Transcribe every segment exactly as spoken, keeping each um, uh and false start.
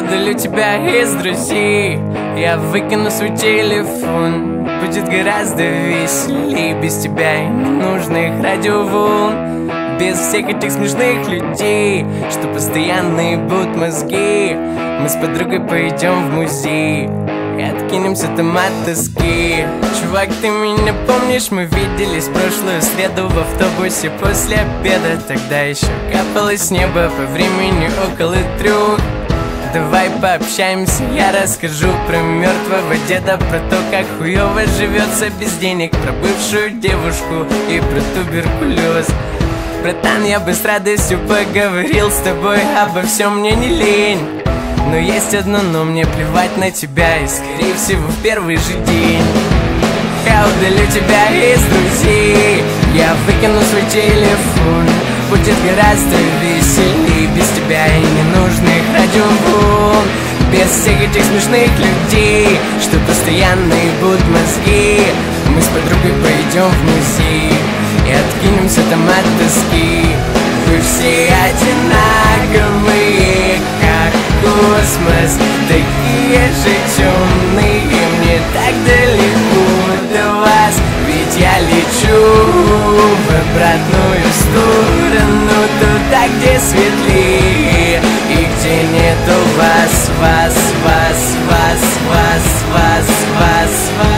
удалю тебя из друзей, я выкину свой телефон. Будет гораздо веселей без тебя и ненужных радиоволн. Без всех этих смешных людей, что постоянно ебут мозги. Мы с подругой пойдем в музей и откинемся там от тоски. Чувак, ты меня помнишь? Мы виделись в прошлую среду в автобусе после обеда. Тогда еще капало с неба, по времени около трех. Давай пообщаемся, я расскажу про мертвого деда, про то, как хуёво живется без денег, про бывшую девушку и про туберкулез. Братан, я бы с радостью поговорил с тобой обо всем, мне не лень. Но есть одно но, мне плевать на тебя, и скорее всего в первый же день я удалю тебя из друзей, я выкину свой телефон. Будет гораздо веселей без тебя и ненужных радиоволн. Без всех этих смешных людей, что постоянно ебут мозги. Мы с подругой пойдем в музей и откинемся там от тоски. Вы все одинаковые, как космос, такие же темные. Мне так далеко до вас, ведь я лечу в обратную сторону, туда, где светлее и где нету вас, вас, вас, вас, вас, вас, вас,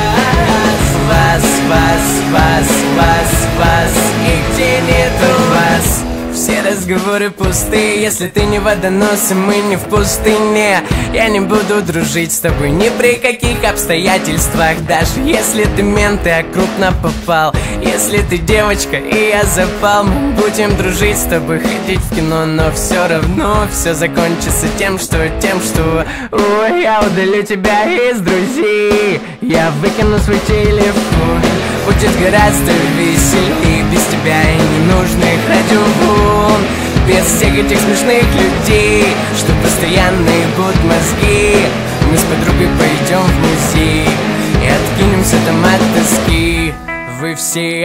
вас, вас, вас, вас, вас, и где нету вас. Все разговоры пустые, если ты не водонос и мы не в пустыне. Я не буду дружить с тобой ни при каких обстоятельствах. Даже если ты мент и я крупно попал. Если ты девочка и я запал, мы будем дружить с тобой, ходить в кино. Но все равно все закончится тем, что, тем, что ой, я удалю тебя из друзей, я выкину свой телефон. Будет гораздо веселей без тебя и ненужных радиоволн. Без всех этих смешных людей, что постоянно ебут мозги. Мы с подругой пойдем в музей и откинемся там от тоски. Вы все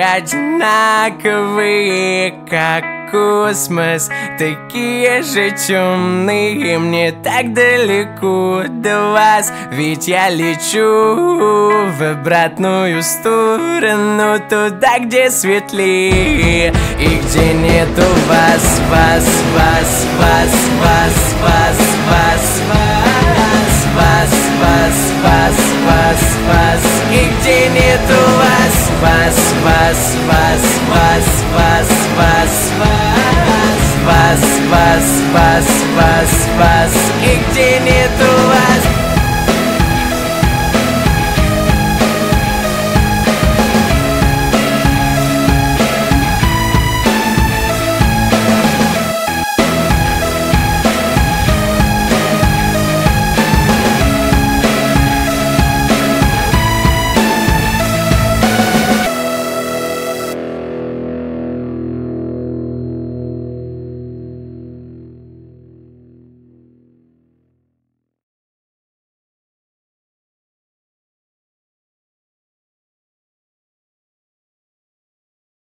одинаковые, как космос, такие же темные. Мне так далеко до вас, ведь я лечу в обратную сторону, туда, где светлее и где нету вас, вас, вас, вас, вас, вас, вас, вас, вас, вас, вас, вас, вас, и где нету вас, вас, вас, вас, вас, вас, вас, вас, вас, вас, вас, вас, вас, и где нету вас.